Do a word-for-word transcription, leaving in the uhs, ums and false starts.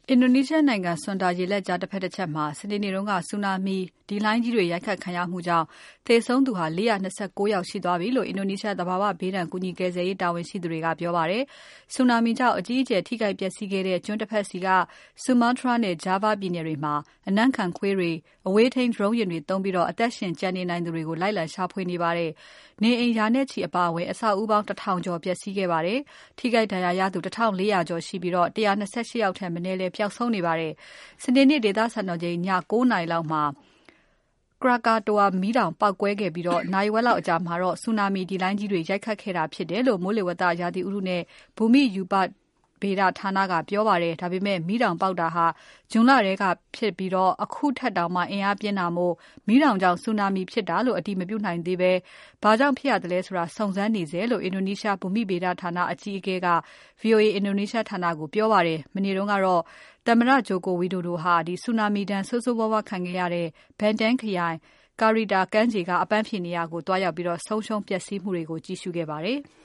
အင်ဒိုနီးရှားနိုင်ငံ Sunda ရေလက်ကြားတဖက်တချက်မှာ စနေနေ့က ဆူနာမီလှိုင်းကြီးတွေ ရိုက်ခတ်ခံရမှုကြောင့် သေဆုံးသူ ၄၂၉ ယောက်ရှိသွားပြီလို့ အင်ဒိုနီးရှား သဘာဝဘေးဒဏ်ကူညီကယ်ဆယ်ရေးတာဝန်ရှိသူတွေက ပြောပါတယ်။ ဆူနာမီကြောင့် အကြီးအကျယ်ထိခိုက်ပျက်စီးခဲ့တဲ့ ကျွန်းတဖက်ဆီက Sumatra နဲ့ Java ပြည်နယ်တွေမှာ အနံ့ခံခွေးတွေ၊ အဝေးထိန်း Drone ယာဉ်တွေသုံးပြီး အသက်ရှင်ကျန်နေနိုင်သူတွေကို လိုက်လံရှာဖွေနေပါတယ်။ နေအိမ်ရာနဲ့ချီအပါအဝင် အဆောက်အဦးပေါင်း တထောင်ကျော်ပျက်စီးခဲ့ပါတယ်။ ထိခိုက်ဒဏ်ရာရသူ ၁၄၀၀ ကျော်ရှိပြီး ၁၂၈ ယောက်ထက်မနည်းလည်း ပျောက်ဆုံးနေပါတယ်။ စနေနေ့ ဒေသစံတော်ချိန် ည ၉ နာရီလောက်မှာ Krakatoa မီးတောင်ပေါက်ကွဲခဲ့ပြီး နာရီဝက်လောက်အကြာမှာတော့ ဆူနာမီလှိုင်းကြီးတွေ ရိုက်ခတ်ခဲ့တာဖြစ်တယ်လို့ မိုးလေဝသရာသီဥတုနဲ့ ဘူမိဗေဒဌာနက ပြောပါတယ်။ ဒါပေမဲ့ မီးတောင်ပေါက်တာဟာ ဇွန်လထဲကဖြစ်ပြီး အခုထက်တောင် အင်အားပြင်းတာမို့ မီးတောင်ကြောင့် ဆူနာမီဖြစ်တာလို့ အတည်မပြုနိုင်သေးဘဲ ဘာကြောင့်ဖြစ်ရသလဲဆိုတာ စုံစမ်းနေဆဲလို့ အင်ဒိုနီးရှား ဘူမိဗေဒဌာနအကြီးအကဲက VOA အင်ဒိုနီးရှားဌာနကို ပြောပါတယ်။ မနေ့တုန်းကတော့ သမ္မတ Joko Widodo ဟာ ဆူနာမီဒဏ်ဆိုးဆိုးဝါးဝါးခံခဲ့ရတဲ့ Banten ခရိုင် Karitang ကမ်းခြေက အပန်းဖြေနေရာကို သွားရောက်ပြီး ဆုံးရှုံးပျက်စီးမှုတွေကို ကြည့်ရှုခဲ့ပါတယ်။